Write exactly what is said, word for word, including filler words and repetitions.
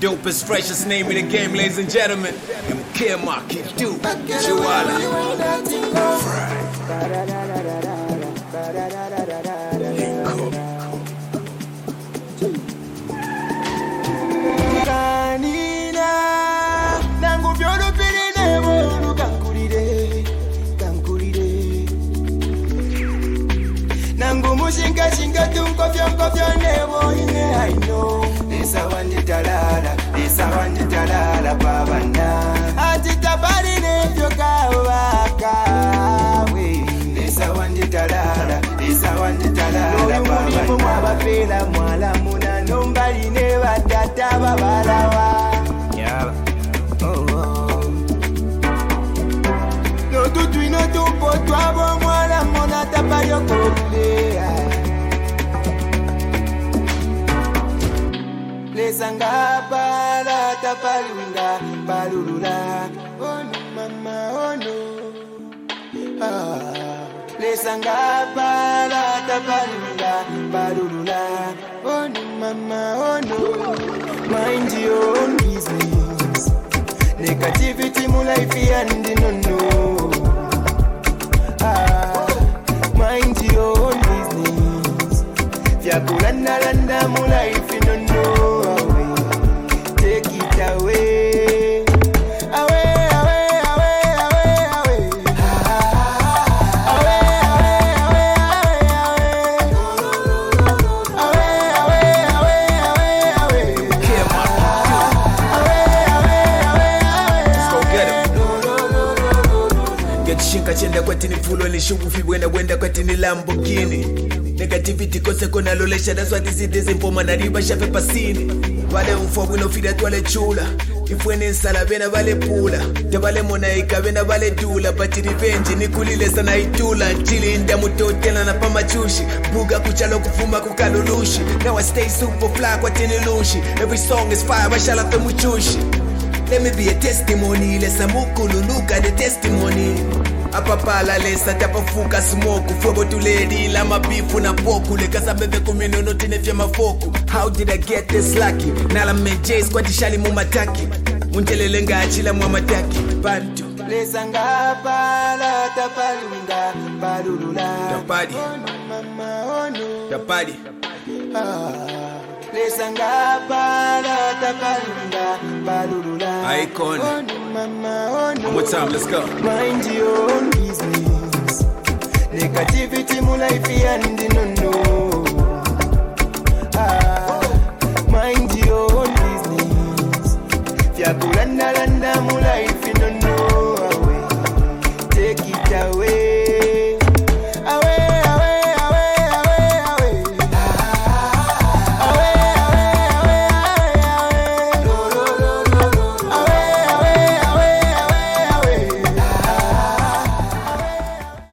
dopest, freshest name in the game, ladies and gentlemen. M K Mark, you do. Chihuahua. Kanina, nangu vyolo pirine wonu kankurire, kankurire. Nangu mushinga shinga tunko fyonko fyone ine I know. Lisa wandi talala, Lisa wandi talala babana. Ati tabari ne vyoka waka we. Lisa wandi talala, Lisa wandi talala babana. Nuri mwabapela mwala muna nombali ne watata babalawa. Yeah. Oh oh. No tutui no tupo twabo mwala muna tapayo kolea. Lesanga bala tapalunda balulula oh no mama oh no ah lesanga bala tapalunda balulula oh no mama oh no mind your own business negativity mu life and no no ah mind your own business vyakulanda landa mu life no no away, away, away, away, away, away. Away, away, away, away, away, away, away. Away, away, away. Let's go get him. Get shinka chenda kwa tini fulo ni shubu fi wenda wenda kwa tini Lamborghini. Negativity kose kona lolesha, that's why this is disinforma na riba shafe pasini. Vale ufobu no fida tuale chula. Ifwene nsala vena vale pula. Tevale monaika vena vale dula. But revenge ni kulile sana itula. Chili inda mutotela na pamachushi. Buga kuchalo kufuma kukalulushi. Now I stay super fly kwa tini lushi. Every song is fire, bashala fe muchushi. Let me be a testimony. Lesa mukululuka the testimony. Apapala lesa tapafuka smoke. Fuego tuledi la mabifu na poku. Lekasa bebe kumino noti nefya mafoku. How did I get this lucky? Nala meje squati shali mumataki. Muntelele ngachila muamataki. Bantu lesanga bala tapalunda balulula Tapadi oh no mama oh no Tapadi ah lesanga bala tapalunda balulula Icon oh no mama oh no one more time, let's go. Mind your own business negativity mu life and no no